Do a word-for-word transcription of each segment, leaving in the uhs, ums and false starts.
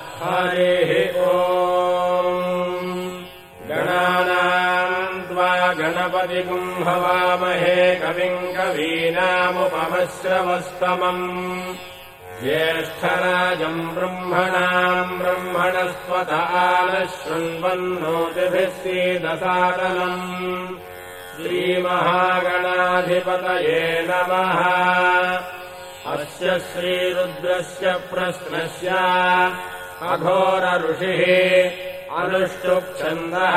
हरिः ओम्। गणानाम् त्वा गणपतिगुम् हवामहे कविम् कवीनामुपमश्रवस्तमम् ज्येष्ठराजम् ब्रह्मणाम् ब्रह्मणस्पत आनः शृण्वन्नोतिभिः सीदसादनम्। श्रीमहागणाधिपतये नमः। अस्य श्रीरुद्रस्य प्रश्नस्य अघोरऋषिः अनुष्टुप्छन्दः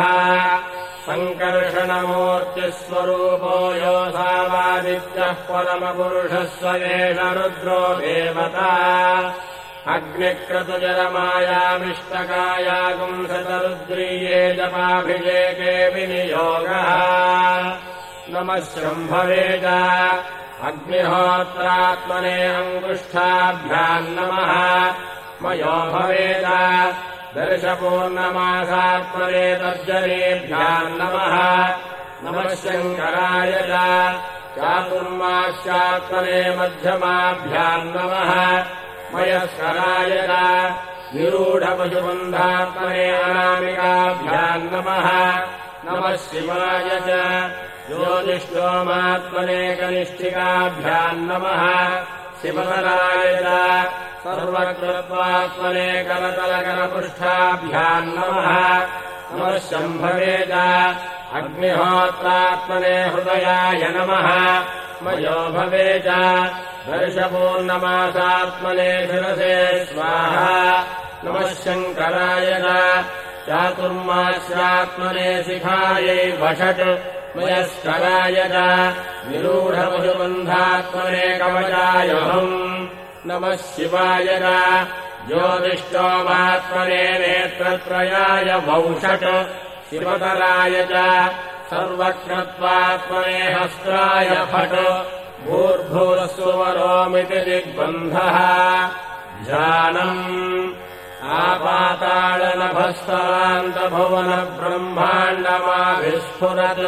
सङ्कर्षणमूर्तिस्वरूपो योऽसावादित्यः परमपुरुषः स एष रुद्रो देवता। अग्निक्रतुजरमायामिष्टकाया गुंसतरुद्रीये जपाभिषेके विनियोगः। नमः शम्भवे च अग्निहोत्रात्मने अङ्गुष्ठाभ्याम् नमः। मयो भवेद दर्शपूर्णमासात्मने तर्जनेभ्याम् नमः। नमः शङ्कराय च चातुर्मास्यात्मने मध्यमाभ्याम् नमः। मयस्कराय च विरूढपशुबन्धात्मने अनामिकाभ्याम् नमः। नमः शिवाय च ज्योतिष्ठोमात्मने कनिष्ठिकाभ्याम् नमः। शिवतराय च सर्वकृत्वात्मने करतलकरपृष्ठाभ्याम् नमः। नमः शम्भवे च अग्निहोत्रात्मने हृदयाय नमः। मयो भवे च वर्षपूर्णमासात्मने शिरसे स्वाहा। नमः शङ्कराय च चातुर्मास्यात्मने शिखायै वषट्। मयस्कराय च विरूढपशुबन्धात्मने कवचायहम्। नमः शिवाय च ज्योतिष्ठोमात्मने नेत्रत्रयाय वौषट्। शिवतराय च सर्वकृत्वात्मने हस्ताय फट्। भूर्भुवस्सुवरोमिति दिग्बन्धः ध्यानम्। आपातालनभस्तरान्तभुवनब्रह्माण्डमाभिस्फुरत्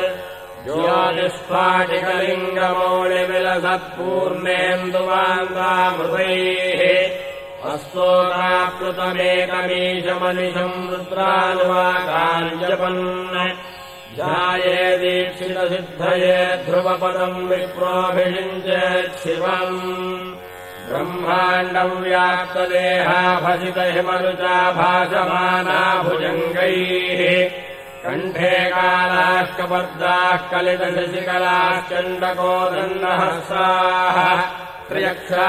ज्योतिष्पाटिकलिङ्गमौलिविलसत्पूर्णेन्दुवान्तामृतैः हस्तोदाप्लुतमेकमीशमनिशम् रुद्रानुवाकार्यपन्। ध्याये दीक्षितसिद्धये ध्रुवपदम् विप्रोऽभिषिञ्चेत् शिवम्। ब्रह्माण्डम् व्याप्तदेहाभसितहिमरुचा भासमाना भुजङ्गैः। कण्ठे कालाः कपर्दाः कलितशशिकलाश्चण्डकोदण्डहस्ताः। त्र्यक्षा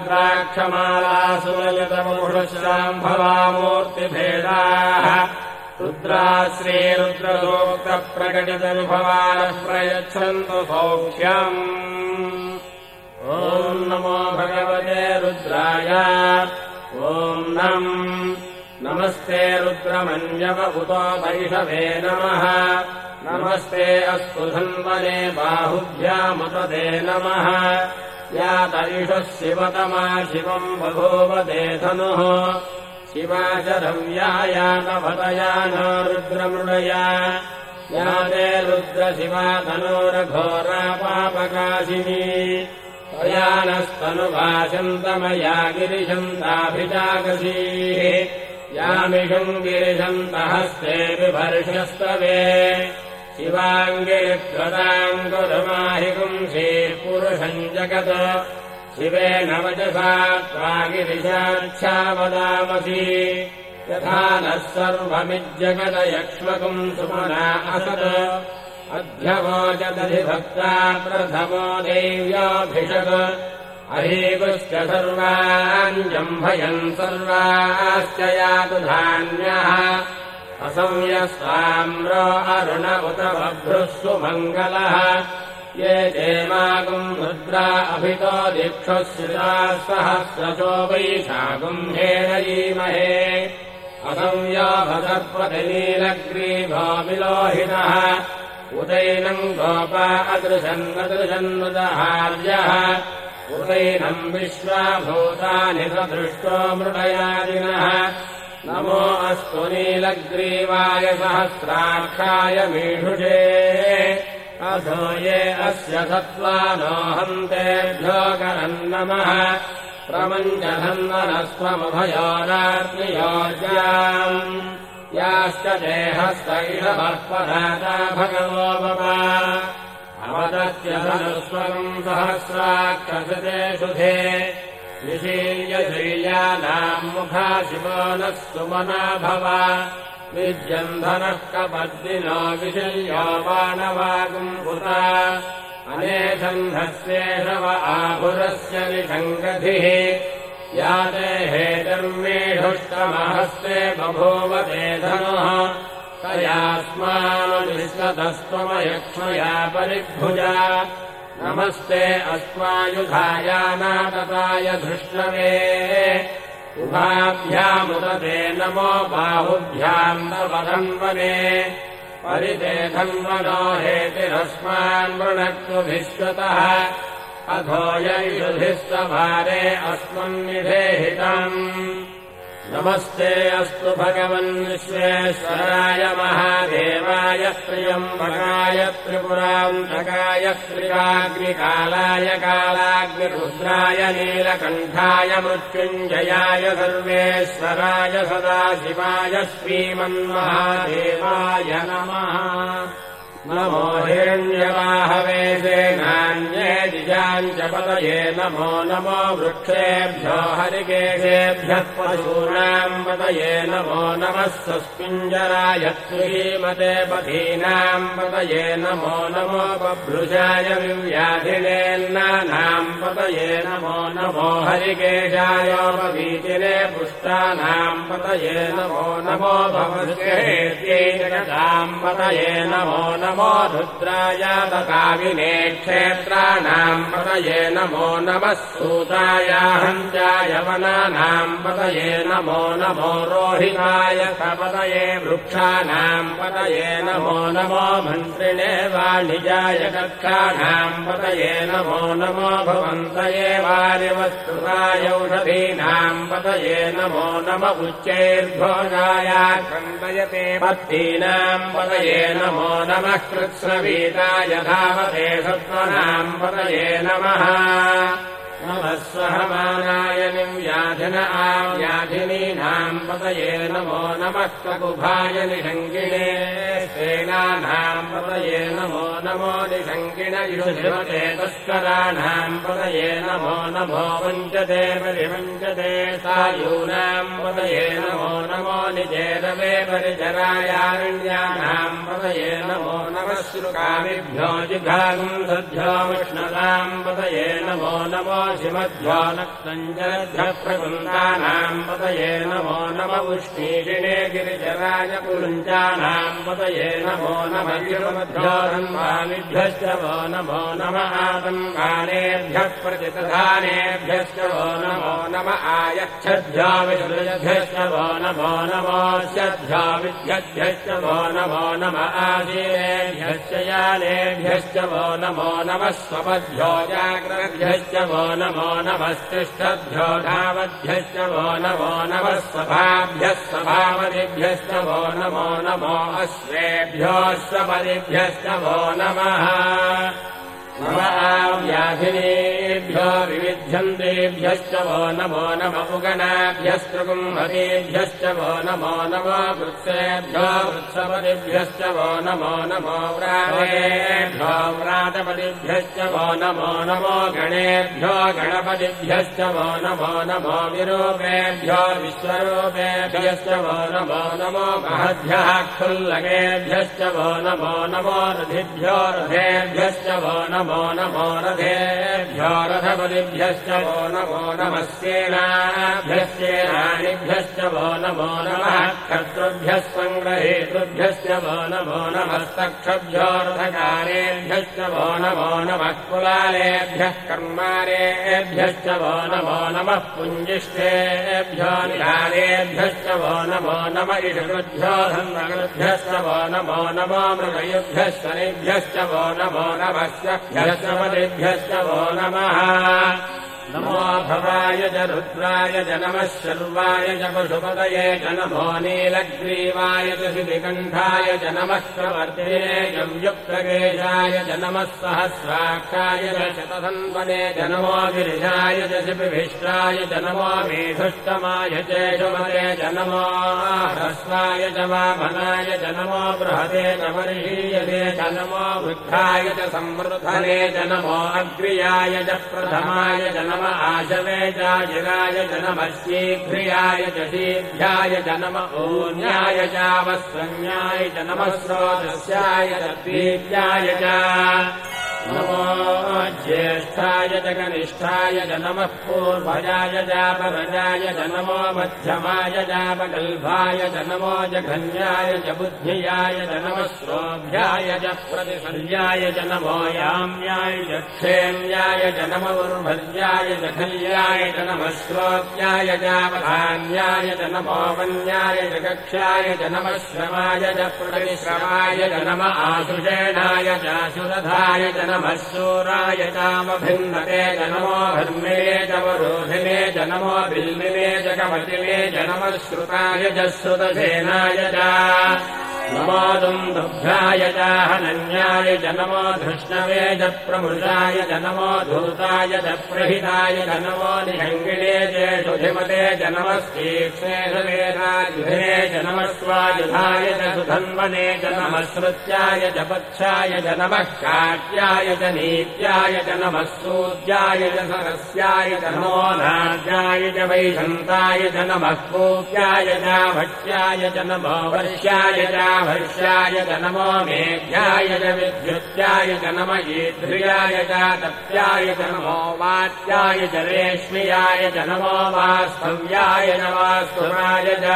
रुद्राक्षमालासुललितमुषशाम्भवामूर्तिभेदाः। रुद्रा श्रीरुद्रसूक्तप्रकटितविभवानः प्रयच्छन्तु सौख्यम्। ॐ नमो भगवते रुद्राय। ॐ नम् नमस्ते रुद्रमन्यवभूतो वैषवे नमः। नमस्ते अस्तु धन्वने बाहुभ्यामुपदे नमः। या तैषः शिवतमा शिवम् बभूवते धनुः। शिवा च रव्याया तपतया न रुद्रमृडया। या ते रुद्रशिवा तनोरघोरा पापकाशिनी। त्वया नस्तनुभाषन्तमया गिरिशन्ताभिजागसीः। यामिषम् गिरिशन्तहस्ते बिभर्षस्तवे। शिवाङ्गिरित्रताम् कुरुमाहि पुंसीः पुरुषम् जगत्। शिवेन वचसा त्वा गिरिशाच्छावदामसि। यथा नः सर्वमिज्जगदयक्ष्मकुम् सुमना असत्। अध्यवोचदधिभक्ता प्रथमो देव्याभिषक्। अहीगुश्च सर्वाञ्जम्भयन् सर्वाश्च यातु धान्यः। असंयस्ताम्रो अरुण उत बभ्रुः सुमङ्गलः। ये चेमागुम् रुद्रा अभितो दीक्षुः श्रिताः सहस्रशो वैशागुम्भेन यीमहे। असंयोभसर्पतिनीलग्रीभो विलोहितः। उदैनम् गोपा अदृशन्नदृशन्नुदहार्यः। उदैनम् विश्वाभूतानि सदृष्टो मृडयादिनः। नमो अस्तु नीलग्रीवाय सहस्राक्षाय मीढुषे। अथो ये अस्य सत्त्वानो हन्तेभ्यो करम् नमः। प्रमञ्चधन्वनस्त्वमुभयोरात्मियोज्याम् याश्च देहस्त इषवः पराता भगवो बवा अवदत्य धनुस्वम् सहस्राक्षसते शुधे निशील्यशैल्यानाम् मुखा शिवो नः सुमना भव विद्यन्धनः कपद्दिनो विशल्यो बाणवागुम्भुता अनेसन्धस्येषव आभुरस्य निषङ्गधिः या ते हेतर्मेढुष्टमहस्ते बभूव ते धनुः तयास्मानुनिष्कतस्त्वमयक्ष्मया परिभुजा नमस्ते अस्मायुधायानातताय धृष्णवे उभाभ्यामुदते नमो बाहुभ्याम् नवधन्वने परिते धन्वनो हेतिरस्मान् वृणक्तु विश्वतः अधो यैषुधिस्तभारे अस्मन्निधेहितम् नमस्ते अस्तु भगवन् विश्वेश्वराय महादेवाय त्र्यम्बकाय त्रिपुरान्तकाय त्रिराग्निकालाय कालाग्निरुद्राय नीलकण्ठाय मृत्युञ्जयाय सर्वेश्वराय सदाशिवाय श्रीमन्महादेवाय नमः नमो हिरण्यवाहवे सेनान्ये द्विजाम् च पतये नमो नमो वृक्षेभ्यो हरिकेशेभ्यः पशूनाम् पतये नमो नमः सस्पिञ्जराय श्रीमते पथीनाम् पतये नमो नमो बभ्रुजाय विव्याधिनेन्नानाम् पतये नमो नमो हरिकेशायोपवीतिने पुष्टानाम् पतये नमो नमो भवस्येत्यै जगताम् पतये नमो नमो नमो रुद्राय दकाविने क्षेत्राणाम् पतये नमो नमः सूताय हन्त्याय वनानाम् पतये नमो नमो रोहिताय पतये वृक्षाणाम् पतये नमो नमो मन्त्रिणे वाणिजाय कक्षाणाम् पतये नमो नमो भवन्तये वार्यवस्तुताय औषधीनाम् पतये नमो नम उच्चैर्भोजाय खण्डयते पत्तीनाम् पतये नमो नमः कृत्स्नवीताय धावते सत्त्वनाम् पतये नमः नमः सहमानाय निव्याधिन आव्याधिनीनाम् पतये नमो नमः ककुभाय निषङ्गिणे सेनानाम् पतये नमो नमो निषङ्गिण युधिमते तस्कराणाम् पतये नमो नमो वञ्चते परिवञ्चते सायूनाम् पतये नमो नमो निजेरवे परिचरायारण्यानाम् पतये नमो नमः श्रुकामिभ्यो जिघागुम् सद्भ्यो विष्णदाम् पतये नमो नमो शिमध्यो नक्तञ्जरभ्यः प्रकुन्दानाम् पतये नमो नम उष्णीषिणे गिरिजराय पुरुञ्चानाम् पतये नमो नमः गिरिमध्यो धन्वामिभ्यश्च वो नमो नम आतङ्कानेभ्यः प्रतितधानेभ्यश्च वो नमो नम आयच्छद्भ्यो विसृजभ्यश्च वो नमो नमोऽस्यभ्यो विद्यभ्यश्च वो नमो नम आशीरेभ्यश्च यानेभ्यश्च वो नमो नमः स्वपद्भ्यो जाग्रभ्यश्च वो नमो नमस्तिष्ठभ्यो धावद्भ्यश्च वो नमो नमः सभाभ्यः सभापतिभ्यश्च वो नमो नमो अश्वेभ्योऽश्वपतिभ्यश्च वो नमः नम आव्याधिनेभ्यो विविध्यन्तेभ्यश्च वो नमो नम उगणाभ्यस्त्रुकुम्भतेभ्यश्च वो नमो नमो वृत्सेभ्यो वृत्सपतिभ्यश्च वो नमो नमो व्रातेभ्यो व्रातपतिभ्यश्च वो नमो नमो गणेभ्यो गणपतिभ्यश्च वो नमो नमो विरूपेभ्यो विश्वरूपेभ्यश्च वो नमो नमो महद्भ्यः क्षुल्लकेभ्यश्च वो नमो नमो रथिभ्यो रथेभ्यश्च वो नमो नमो नमो रथेभ्यो रथपतिभ्यश्च वो नमो नमः सेनाभ्यश्चेनानिभ्यश्च वो नमो नमः कर्तृभ्यः सङ्ग्रहेतृभ्यश्च वो नमो नमस्तक्षभ्यो रथकारेभ्यश्च वो नमो नमः कुलालेभ्यः कर्मारेभ्यश्च वो नमो नमः पुञ्जिष्ठेभ्यो निधानेभ्यश्च वो नमो नम इषकृभ्यो धन्वकृभ्यश्च वो नमो नमो मृगयुभ्यश्च शनिभ्यश्च वो नमो नमः ह्यश्वपतिभ्यश्च वो नमः नमो भवाय च रुद्राय च नमः शर्वाय च पशुपतये च नमो नीलग्रीवाय च शितिकण्ठाय च नमः प्रवर्तिने च युक्तकेशाय च नमः सहस्राक्षाय च शतधन्वने च नमो गिरिजाय च शिपिभिष्टाय च नमो मेधुष्टमाय च शुभते च नमो ह्रस्वाय च वामनाय च नमो बृहते च वर्षीयते च नमो वृद्धाय च संवृद्धने च नमो अग्र्याय च प्रथमाय च नमः आशवे चाजिराय च नमः शीघ्रियाय च शीघ्राय च नमः ऊन्याय चावस्त्रन्याय च नमः स्रोतस्याय च दीर्घाय च नमो ज्येष्ठाय च कनिष्ठाय च नमः पूर्वजाय चापरजाय च नमो मध्यमाय चापगल्भाय च नमो जघन्याय च बुद्धियाय च नमः श्रोभ्याय च प्रतिसर्याय च नमो याम्याय च क्षेम्याय च नमो उर्भर्याय च खल्याय च नमः श्रोत्याय चापधान्याय च नमो वन्याय च कक्ष्याय च नमः श्रमाय च प्रतिश्रमाय च नमः आशुषेणाय चाशुरधाय च नमः शूराय चामभिन्नते च नमो भर्मिणे च वरोधिने च नमो बिल्मिने च कपटिने च नमः श्रुताय च श्रुतसेनाय च नमो दुन्दुभ्याय च हनन्याय च नमो धृष्णवे च प्रमृषाय च नमो धूताय च प्रहिताय च नमो निषङ्गिणे च सुधिमते च नमः तीक्ष्णेषवेरायुधे च नमः स्वायुधाय च सुधन्वने च नमः श्रुत्याय च पक्षाय च नमः काट्याय च नीत्याय च नमः सूर्याय च सरस्याय च नमो नाद्याय च वैशन्ताय च नमः कूप्याय च भक्ष्याय च नमो वर्ष्याय च वर्ष्याय च नमो मेघ्याय च विद्युत्याय च नमः ईद्रियाय च तप्याय च नमो वात्याय च रेश्म्याय च नमो वास्तव्याय च वास्तुराय च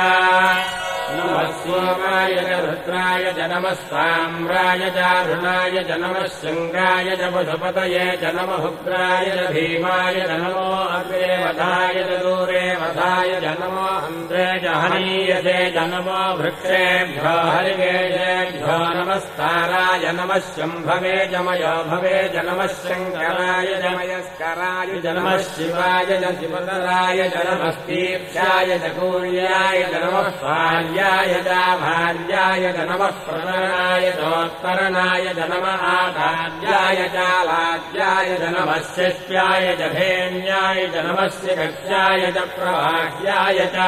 नमः सोमाय च रुद्राय च नमः साम्राय च अरुणाय च नमः शङ्गाय च पशुपतये च नमः उग्राय च भीमाय च नमो अग्रे वधाय च दूरे वधाय च नमो अन्ध्रे च हनीयसे च नमो वृक्षेभ्यो हरिकेशेभ्यो नमस्ताराय नमः शम्भवे च मयो भवे च नमः शङ्कराय च मयस्कराय च नमः शिवाय च शिवतराय च नमः तीर्थाय च कूर्याय च नमः पार्याय च भार्याय च नमः प्रतरणाय चोत्तरणाय च नमः आचार्याय चालाज्याय च नमः शिष्याय च धेन्याय च नमः शिखस्याय च प्रवाह्याय च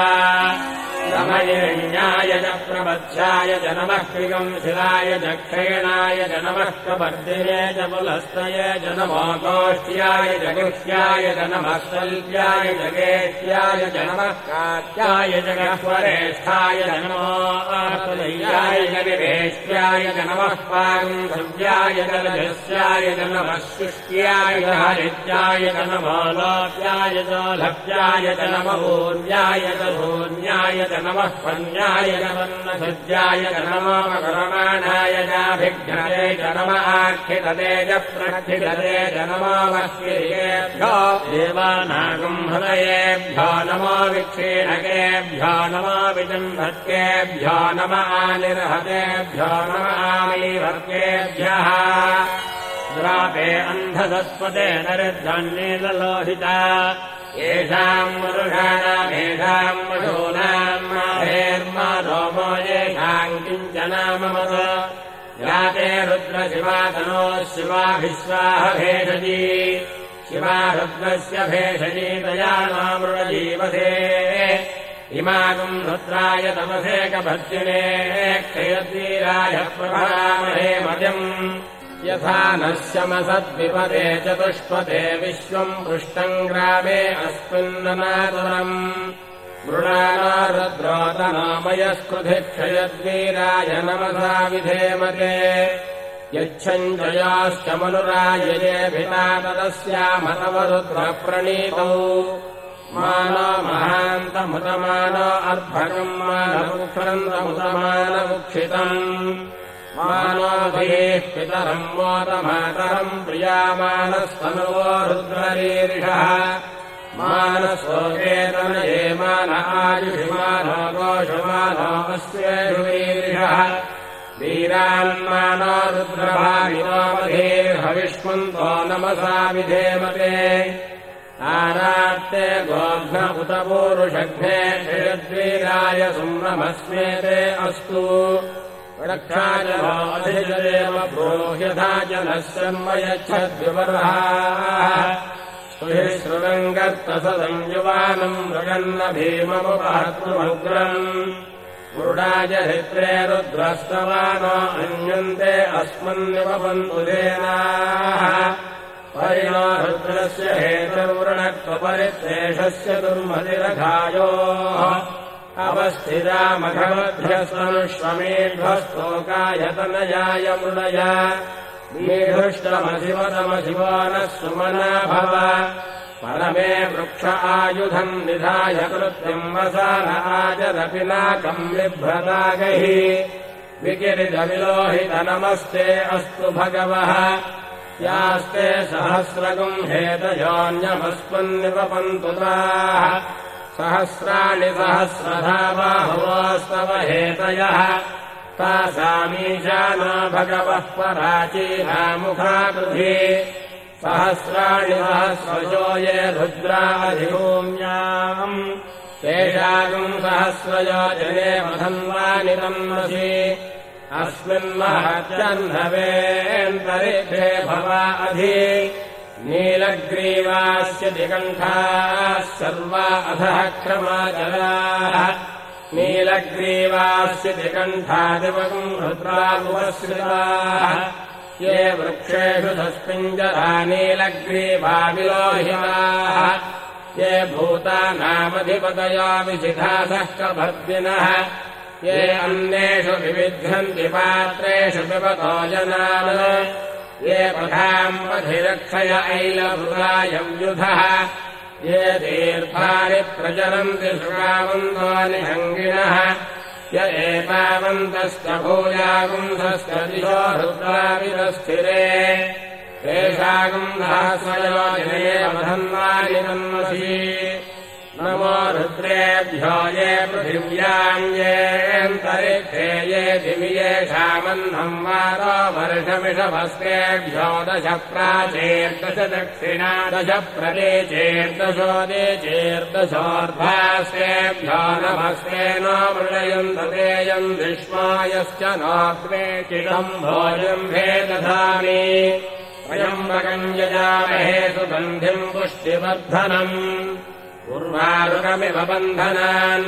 रमयिण्याय च प्रबध्याय च नमः क्रिगंशिलाय च क्षयणाय च नमः कपर्दिने च पुलस्तये च नमो गोष्ठ्याय च गुह्याय च नमः शल्याय च गेह्याय च नमः कात्याय च गह्वरेष्ठाय च नमो आतुल्याय च विभेष्ट्याय च नमः पागुंसव्याय च लजस्याय च नमः शुष्क्याय च हरित्याय च नमो लोप्याय च लभ्याय च नमः ऊर्याय च धूर्याय च नमः पन्याय च वन्नसज्जाय च नमो मकरमाणाय चाभिघ्नते च नमः आर्थितते च प्रथितते च नमो वह्विर्येभ्यो देवानागुंहृदयेभ्यो नमो विक्षीणकेभ्यो नमो विजम्भत्केभ्यो नमः आनिर्हतेभ्यो नमः आमीवर्तेभ्यः द्रापे अन्धसत्पते नरुद्धन्नीललोहिता येषाम् मरुषाणामेषाम् पशूनाम् माधेर्माधोमो येषाम् किञ्चनाममत याते रुद्रशिवातनोः शिवाभिश्वाह भेषजी शिवा रुद्रस्य भेषजी तया नामृजीवसे इमागुम् रुद्राय तमसे कभद्रिणे क्षयद्वीराय प्रभामहे मतिम् यथा नश्यमसद्विपदे चतुष्पदे विश्वम् पृष्टम् ग्रामे अस्मिन्ननातुरम् मृणाना रुद्रोतनामयस्कृधिक्षयद्वीराय नमसा विधेमते यच्छञ्जयाश्च मनुरायजेऽभिता तदस्यामतवरुद्रप्रणीतौ मानो महान्तमुतमानो अर्भकम् मानमुक्षन्तमुतमानमुक्षितम् मानोभिः पितरम् मोदमातरम् प्रियामानस्तनुवो रुद्ररीरिषः मानसोकेतनये मान आयुषिमानो गोषुमानो अस्येषुरीरिषः वीरान्मानो रुद्रभाविनो मधीर्हविष्मन्तो नमसा विधेमते आरात्ते गोघ्न उत पूरुषघ्ने क्षयद्वीराय सुम्रमस्मेते अस्तु रक्षाजनोऽधिजदेव ब्रूह्यथा जनः शर्मयच्छद्विवर्हाः स्तुहि श्रुरङ्गर्तसदम् युवानम् मृगन्न भीममुपहर्तुमुग्रम् गुरुडाय हृत्रे रुद्रस्तवानो अन्यन्ते अस्मन्निवपन्तु देनाः परिणो रुद्रस्य हेतुर्वृणत्वपरित्रेषस्य दुर्मतिरघायोः अवस्थितामघवध्यस्तनुष्वमेध्वस्तोकायतनयाय मृडय मीढुष्टमशिवतमशिवो नः सुमना भव परमे वृक्ष आयुधम् निधाय कृत्यम् वसान आजरपिनाकम् बिभ्रतागैः विकिरितविलोहित नमस्ते अस्तु भगवः यास्ते सहस्रगुम् हेतयोऽन्यमस्मन्निवपन्तु ताः सहस्राणि सहस्रधा बाहुवोस्तव हेतयः तासामीशानो भगवः पराचीनामुखाकृधि सहस्राणि सहस्रजो ये रुद्राधिभूम्याम् तेषागम् सहस्रयो जने मधन्वानि तन्मसि अस्मिन्महत्यह्नवेऽन्तरिक्षे भवा अधि नीलग्रीवास्य दिगण्ठाः सर्वा अधः क्रमाचलाः नीलग्रीवास्य दिगण्ठादिवगम् रुद्रामुपश्रिताः ये वृक्षेषु तस्मिञ्जरा नीलग्रीवाविलोहिताः ये भूतानामधिपतयो विशिखासः कभर्दिनः ये अन्येषु विविध्यन्ति पात्रेषु पिबतो जनान् ये पथाम् पथिरक्षय ऐलभृतायव्युधः ये तीर्थानि प्रचरन्ति शुकावन्तो निहङ्गिणः य एतावन्तश्च भूयागुंसश्च दिशो रुद्राविरस्थिरे तेषागुंसहस्रयो जने मधन्वानि तन्मसि नमो रुद्रेभ्यो ये पृथिव्याम् येऽन्तरिक्षे ये दिवि येषामह्नम् वारो वर्षमिषभस्तेभ्यो दश प्राचेर्दश दक्षिणा दश प्रदेचेर्दशोदेचेर्दशोर्ध्वास्तेभ्यो नमस्ते नो मृडयन्ततेयम् विश्वायश्च नोऽग्नेचिरम् भोजम् भेदधामि त्र्यम्बकम् यजामहे सुगन्धिम् पुष्टिवर्धनम् उर्वारुकमिव बन्धनान्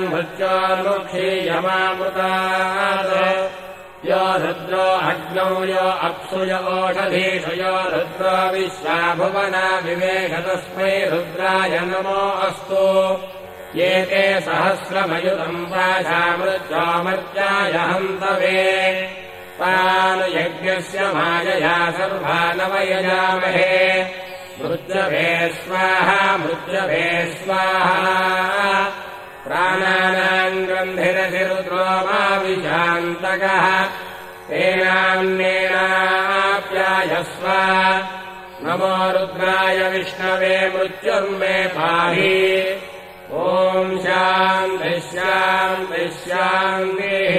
मृत्योर्मुक्षीयमामृतात् यो रुद्रो अग्नौ यो अप्सु य ओषधीषु यो रुद्रो विश्वाभुवना विवेश तस्मै रुद्राय नमो अस्तु ये ते सहस्रमयुतम् पाशामृत्योमर्त्याय हन्तवे तान् यज्ञस्य मायया सर्वानवयजामहे मृत्यवे स्वाहा मृत्यवे स्वाहा प्राणानाम् ग्रन्थिरसिरुद्रो मा विशान्तकः तेनान्येनाप्यायस्व नमो रुद्राय विष्णवे मृत्युर्मे पाहि ॐ शान्तिः शान्तिः शान्तिः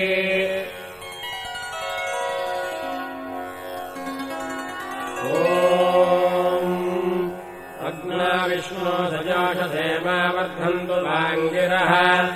विष्णो सजाषसेवा वर्धन्तु वाङ्गिरः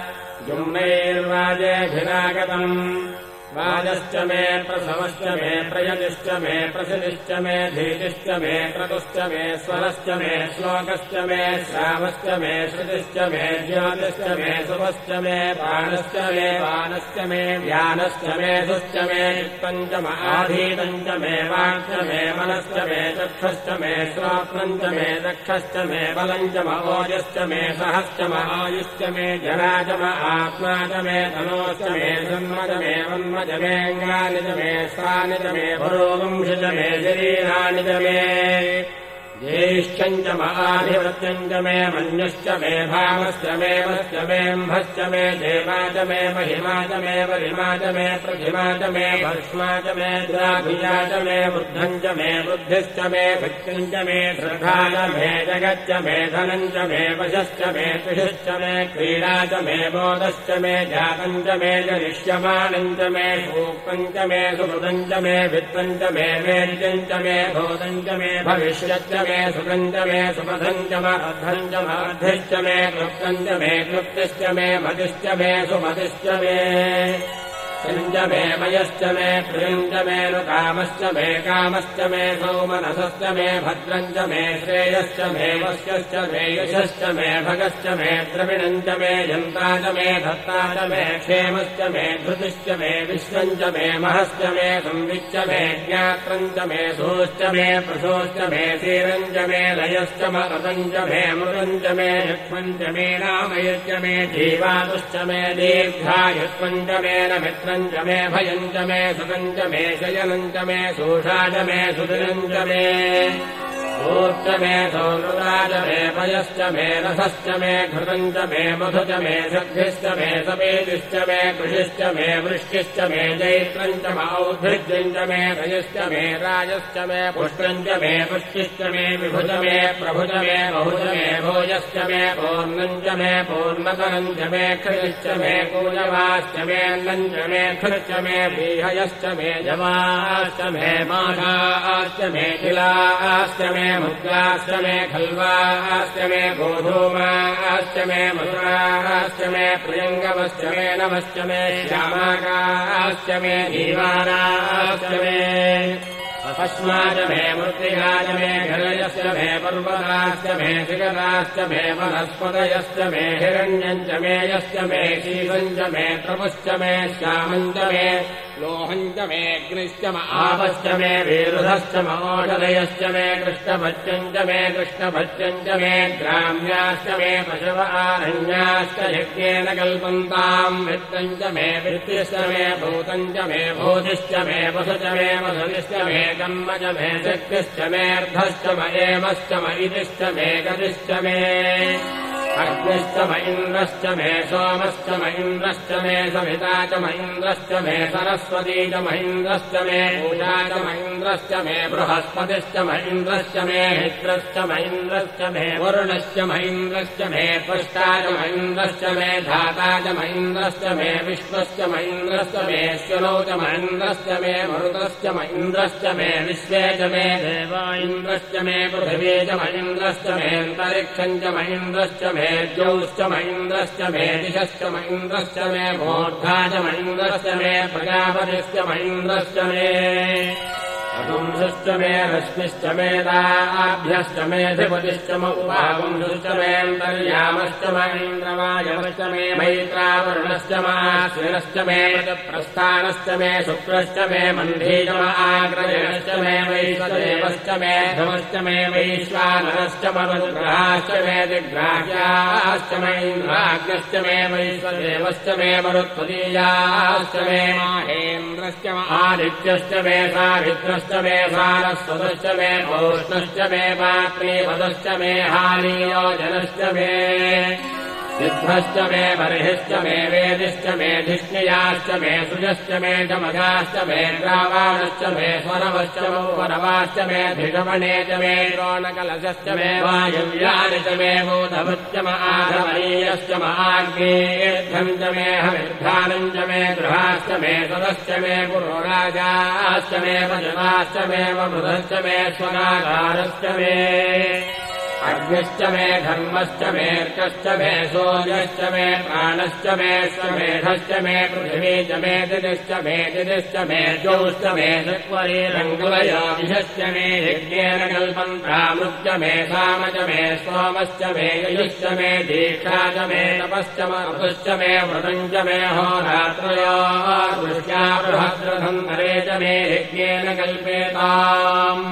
जुम्नैर्वाजेऽभिनागतम् वाजश्च मे प्रसवश्च मे प्रयतिश्च मे प्रसिदिश्च मे धीतिश्च मे क्रतुश्च मे स्वरश्च मे श्लोकश्च मे श्रावश्च मे श्रुतिश्च मे ज्योतिश्च मे शुभश्च मे प्राणश्च मे वानश्च मे व्यानश्च मे धुश्च मे चित्तम् च आधीतम् च मे वाक्च मे मनश्च मे चक्षुश्च मे श्रोत्रम् च मे दक्षश्च मे बलम् च ओजश्च मे सहश्च आयुश्च मे जरा च आत्मा च मे तनोश्च मे जन्म च मे वन्म च मेऽङ्गानि च मे स्वानि च मे पुरोगंश च मे शरीराणि च मे ज्येष्ठम् च महाधिपत्यम् च मे मन्युश्च मे भावश्च मे वश्च मेऽम्भश्च मे देवा च मे महिमा च मे वरिमा च मे प्रतिमा च मे भस्मा च मे द्राभिया च मे वृद्धम् च मे बुद्धिश्च मे भक्तिम् च मे श्रद्धा च मे जगच्च मे धनम् च मे वशश्च मे कृषिश्च मे क्रीडा च मे बोधश्च मे जातम् च मे जनिष्यमानम् च मे सूक्तम् च मे सुहृदम् च मे वित्तम् च मे वेद्यम् च मे भूतम् च मे भविष्यच्च मे मे सुखम् च मे सुपथम् च मर्धम् च मर्धिश्च मे क्लुप्तम् च मे क्लुप्तिश्च मे मतिश्च मे सुमतिश्च मे च मे मयश्च मे प्रियम् च मे नुकामश्च मे कामश्च मे सौमनसश्च मे भद्रम् च मे श्रेयश्च मे वश्यश्च मे यशश्च मे भगश्च मे द्रविणम् च मे यन्ता च मे धत्ता च मे क्षेमश्च मे धृतिश्च मे विश्वम् च मे महश्च मे संविच्च मे ज्ञात्रम् च मे सोश्च मे प्रसोश्च मे धीरम् च मे लयश्च मरतम् च मे मृतम् च मे यक्ष्मम् च मे नामयश्च मे जीवातुश्च मे दीर्घायुत्वम् च मे न मित्रम् च मे भयम् च मे सुखम् च मे शयनम् च मे शोषा च मे सुदिनम् च मे ोश्च मे सौनृता च मे पयश्च मे रसश्च मे घृतम् च मे मधु च मे सद्भिश्च मे सपेतिश्च मे कृषिश्च मे वृष्टिश्च मे जैत्रम् च मौद्धृज्यम् च मे रजश्च मे राजश्च मे पुष्टम् च मे पुष्टिश्च मे विभुज मे प्रभुज मे बहुज मे भोजश्च मे पूर्णम् च मे पूर्णतरम् च मे क्षितिश्च मे कूजवाश्च मे अन्नम् च मे क्षृश्च मे व्रीहयश्च मे जवाश्च मे माघाश्च मे शिलाश्च मे मुद्राश्च मे खल्वाश्च मे गोधूमाश्च मे मधुराश्च मे प्रियङ्गवश्च मे नभश्च मे श्यामाकाश्च मे जीवानाश्च मे अस्माच मे मृत्तिकाच मे घरयश्च मे पर्वताश्च मे शिखराश्च मे वनस्पतयश्च मे हिरण्यम् च मे यश्च मे शीलम् च मे तपश्च मे श्यामम् च मे लोहम् च मे अग्निश्च म आपश्च मे विरुधश्च मोषधयश्च मे कृष्णभज्यम् च मे कृष्णभज्यम् च मे ग्राम्याश्च मे पशव आरण्याश्च यज्ञेन कल्पन्ताम् वित्तम् च मे वृत्तिश्च मे भूतम् च मे भूतिश्च मे वसु च मे वसुनिश्च मे कर्म च मे शक्तिश्च मेऽर्धश्च मयेमश्च मयितिश्च मे गतिश्च मे अग्निश्च म इन्द्रश्च मे सोमश्च म इन्द्रश्च मे सविता च म इन्द्रश्च मे सरस्वती च म इन्द्रश्च मे पूजा च म इन्द्रश्च मे बृहस्पतिश्च म इन्द्रश्च मे मित्रश्च म इन्द्रश्च मे वरुणश्च म इन्द्रश्च मे त्वष्टा च म इन्द्रश्च मे धाता च म इन्द्रश्च मे विश्वश्च म इन्द्रश्च मे श्वनो च म इन्द्रश्च मे मरुतश्च म इन्द्रश्च मे विश्वे च मे देवा इन्द्रश्च मे पृथिवी च म इन्द्रश्च मे अन्तरिक्षम् च म इन्द्रश्च मे ज्योश्च म इन्द्रश्च मे दिशश्च म इन्द्रश्च मे मूर्धा च म इन्द्रश्च मे प्रजापतिश्च म इन्द्रश्च मे पुंसश्च मे रश्मिश्च मे दाभ्यश्च मे धिपतिश्च म उपापुंसश्च मेऽन्तर्यामश्च म इन्द्रवायवश्च मे मैत्रावरुणश्च म आश्विनश्च मे प्रस्थानश्च मे शुक्रश्च मे मन्धी च म आग्रजनश्च मे वैश्वदेवश्च मे धमश्च मे वैश्वानरश्च म रुद्राश्च मे दिग्राह्याश्च म इन्द्राग्नश्च मे वैश्वदेवश्च मे मरुत्पदीयाश्च मे माहेन्द्रश्च म आदित्यश्च मे सावित्रश्च मे सारस्वतश्च मे भूष्णश्च मे पात्रीपदश्च मे हालीयोजनश्च मे सिद्धश्च मे बर्हिश्च मे वेदिश्च मे धिष्ण्याश्च मे सृजश्च मे जमगाश्च मे ग्रावाणश्च मे स्वरवश्च मौवरवाश्च मे धिषवणे च मे द्रोणकलशश्च मे वायुव्यानि च मे भूतभृश्च म आघमनीयश्च म आग्नेयेद्धम् च मे हविर्धानम् च मे गृहाश्च मे सदश्च मे पुरोराजाश्च मे वजनाश्च मे वमृधश्च मे स्वनागारश्च मे अग्निश्च मे धर्मश्च मेऽर्कश्च मे सूर्यश्च मे प्राणश्च मे स्वमेधश्च मे पृथिवी च मे दिदिश्च मे दिदिश्च मे ज्योश्च मे शक्वरीरङ्गुलयोगिषश्च मे यज्ञेन कल्पन्तामृश्च मे साम च मे सोमश्च मे ययुश्च मे दीक्षा च मे तपश्च मरुश्च मे व्रतम् च मे होरात्रयोर्वृष्ट्या बृहद्रथन्तरे च मे यज्ञेन कल्पेताम्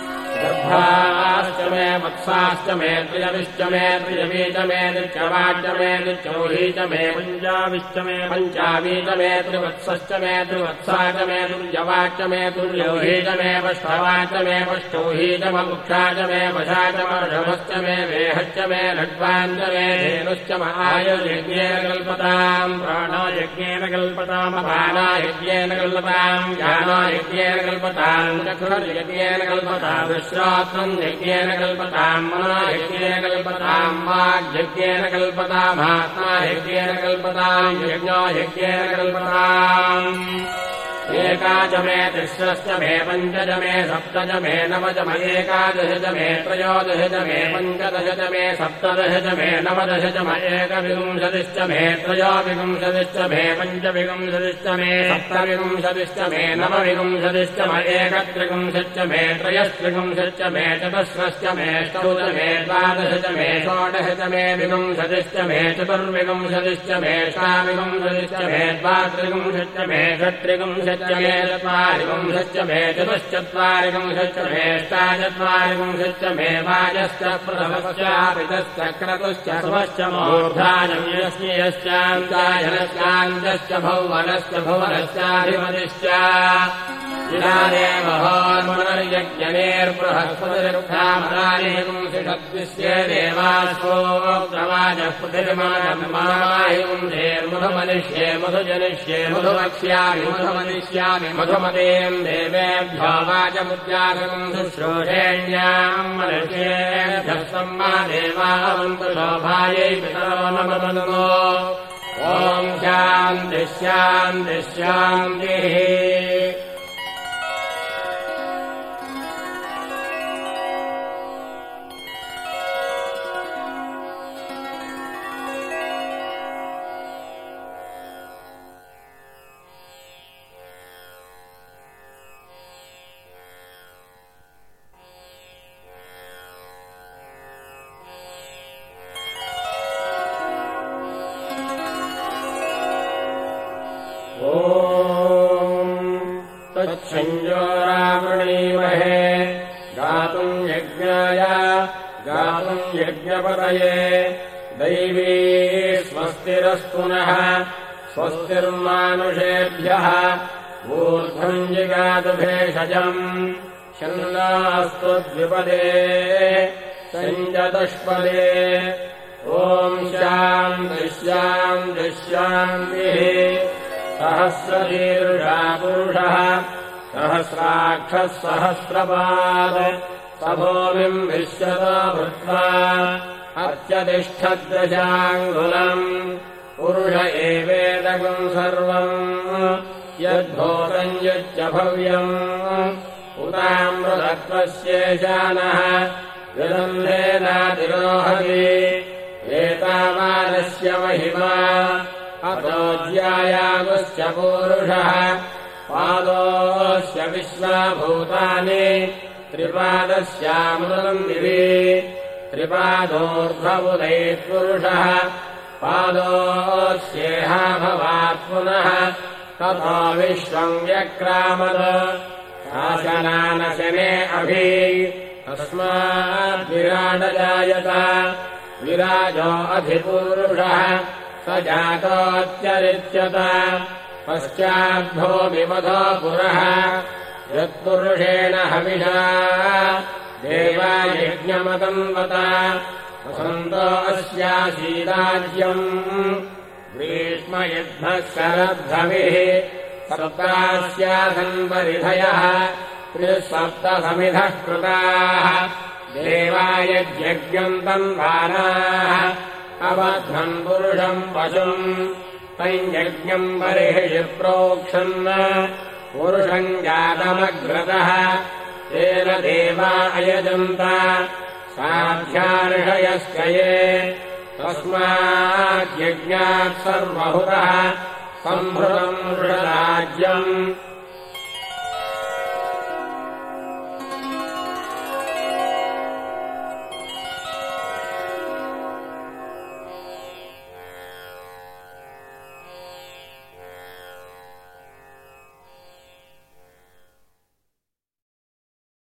गर्भाश्च मे वत्साश्च मे त्रियविश्च मे त्रियवी च मे नित्यवाच्च मे नित्यौही च मे पञ्चाविश्च मे पञ्चावी च मे त्रिवत्सश्च मे त्रिवत्सा च मे तुर्यवाच्च मे तुर्यौही च मे पष्ठवाच्च मे पष्टौही च मुक्षा च मे वशा च मर्षभश्च मे वेहश्च मे लड्वाञ्च मे धेनुश्च म आयुर्यज्ञेन कल्पताम् प्राणायज्ञेन कल्पताम् अपानायज्ञेन कल्पताम् ज्ञानायज्ञेन कल्पताम् चक्षुर्यज्ञेन कल्पताम् श्रोत्रम् यज्ञेन कल्पताम् मनो यज्ञेन कल्पताम् वाग्यज्ञेन कल्पताम् आत्मा यज्ञेन कल्पताम् यज्ञो यज्ञेन कल्पताम् ये एकाच मे तिस्रश्च मे पञ्चज मे सप्तज मे नवज मे एकादशज मे त्रयोदशज मे पञ्चदशज मे सप्तदशज मे नवदशज मे एकविंशतिश्च मे त्रयोविंशतिश्च मे पञ्चविंशतिश्च मे सप्तविंशतिश्च मे नवविंशतिश्च मे एकत्रिंशच्च मे त्रयस्त्रिंशच्च मे चतुस्रश्च मे षोडश मे द्वादशच मे षोडशच मे विंशतिश्च मे चतुर्विंशतिश्च मे षाविंशतिश्च मे द्वात्रिंशच्च मे षट्त्रिंशच्च मे चत्वारिंशच्च मे चतुश्चत्वारिंशच्च मे अष्टाचत्वारिंशच्च मे वाजश्च प्रथमश्चापितश्च क्रतुश्च समश्च मूर्धानम्यस्यश्चान्तायनश्चान्तश्च भौवनश्च भुवनश्चाधिपतिश्च िलादेवहोर्मनर्यज्ञनेर्बृहस्पतिर्भ्रामरानिपुंसिषद्विश्ये देवासोऽग्रवाजः पृथिर्मानमायुंधेर्मधुमनिष्ये मधुजनिष्ये मधुवक्ष्यामि मधुमनिष्यामि मधुमतेम् देवेभ्यो वाचमुद्यागम् शुश्रूषेण्याम् मनुष्येभ्यः सम्मा देवावन्तु शोभायै पितरो नमो ॐ शान्तिः शान्तिः शान्तिः तच्छञ्जोरावृणीमहे गातुम् यज्ञाय गातुम् यज्ञपतये दैवी स्वस्तिरस्तु नः स्वस्तिर्मानुषेभ्यः ऊर्ध्वम् जिगातु भेषजम् शन्नास्तु द्विपदे सञ्जतुष्पदे ॐ शान्तिः शान्तिः शान्तिः सहस्रशीर्षा पुरुषः सहस्राक्षः सहस्रपाद स भूमिम् विश्वतो भूत्वा अत्यतिष्ठद्दशाङ्गुलम् पुरुष एवेदकम् सर्वम् यद्भूतम् यच्च भव्यम् उतामृतत्वस्येशानः विदन्धेनातिरोहति एतावानस्य महिमा अतोऽज्यायागुश्च पूरुषः पादोऽस्य विश्वभूतानि त्रिपादस्यामृतम् दिवि त्रिपादोर्ध्वबुधैर्पुरुषः पादोऽस्येहा भवात् पुनः ततो विश्वम् व्यक्रामद शासनानशने अभि तस्माद्विराडजायत विराजो अधिपूरुषः स जातोऽत्यरिच्यत पश्चाद्भूमिमधो पुरः यत्पुरुषेण हविषा देवायज्ञमतन्वत वसन्तो अस्यासीदाज्यम् ग्रीष्मयुद्धः शरद्धविः सप्तास्यासन्परिधयः त्रिसप्तसमिधः कृताः देवायज्ञम् तन्वानाः अबध्नम् पुरुषम् पशुम् तम् यज्ञम् बर्हिषि प्रोक्षन् पुरुषम् जातमग्रतः तेन देवा अयजन्त साध्यार्षयश्च ये तस्माद्यज्ञात् सर्वहुतः सम्भृतम् वृषराज्यम्